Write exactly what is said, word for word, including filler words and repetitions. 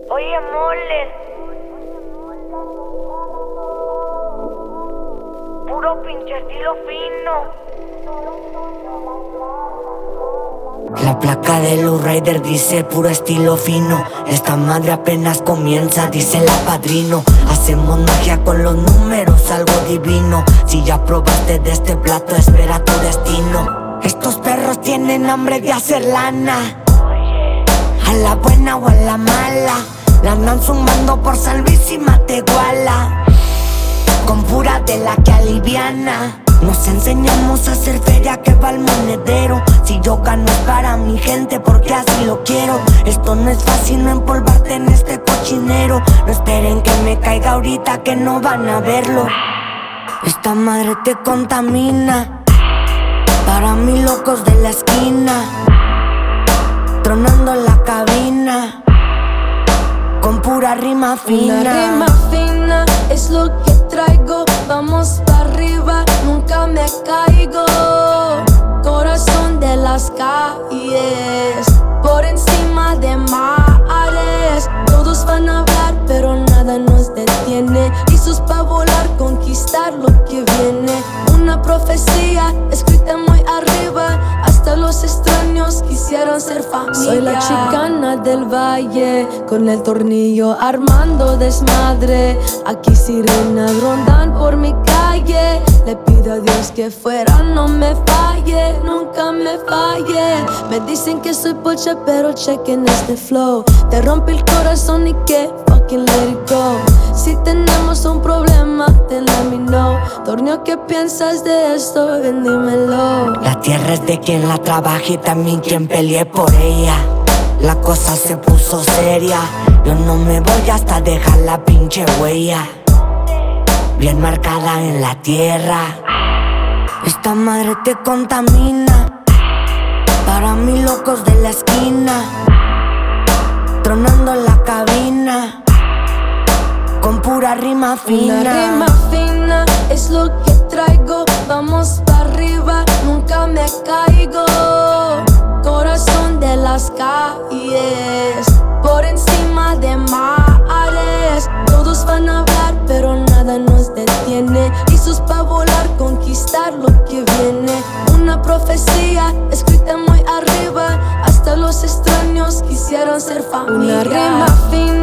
Oye, mole. Puro pinche estilo fino. La placa de Low Rider dice puro estilo fino. Esta madre apenas comienza, dice la padrino. Hacemos magia con los números, algo divino. Si ya probaste de este plato, espera tu destino. Estos perros tienen hambre de hacer lana, a la buena o a la mala. La andan sumando por salvísima Teguala, con pura de la que aliviana. Nos enseñamos a hacer feria que va al monedero. Si yo gano es para mi gente porque así lo quiero. Esto no es fácil, no empolvarte en este cochinero. No esperen que me caiga ahorita que no van a verlo. Esta madre te contamina, para mí locos de la esquina, tronando la cabina, con pura rima fina. Una rima fina es lo que traigo. Vamos para arriba, nunca me caigo. Corazón de las calles, por encima de mares. Todos van a hablar, pero nada nos detiene. Listos para volar, conquistar lo que viene. Una profecía escrita muy arriba. Hasta los extraños quisieron ser familia. Soy la chicana del valle, con el tornillo armando desmadre. Aquí sirenas rondan por mi calle. Le pido a Dios que fuera no me falle, nunca me falle. Me dicen que soy pocha, pero chequen este flow. Te rompí el corazón y que fucking let it go. Si tenemos un problema, then let me know. Torneo, ¿qué piensas de esto? Ven, dímelo. La tierra es de quien la trabaja y también quien pelee por ella. La cosa se puso seria, yo no me voy hasta dejar la pinche huella bien marcada en la tierra. Esta madre te contamina, para mí locos de la esquina, tronando la cabina, con pura rima fina. Una rima fina es lo que traigo. Vamos para arriba, nunca me caigo. Corazón de las calles, por encima de mares. Todos van a hablar, pero nada nos detiene. Listos para volar, conquistar lo que viene. Una profecía escrita muy arriba. Hasta los extraños quisieron ser familia. Una rima fina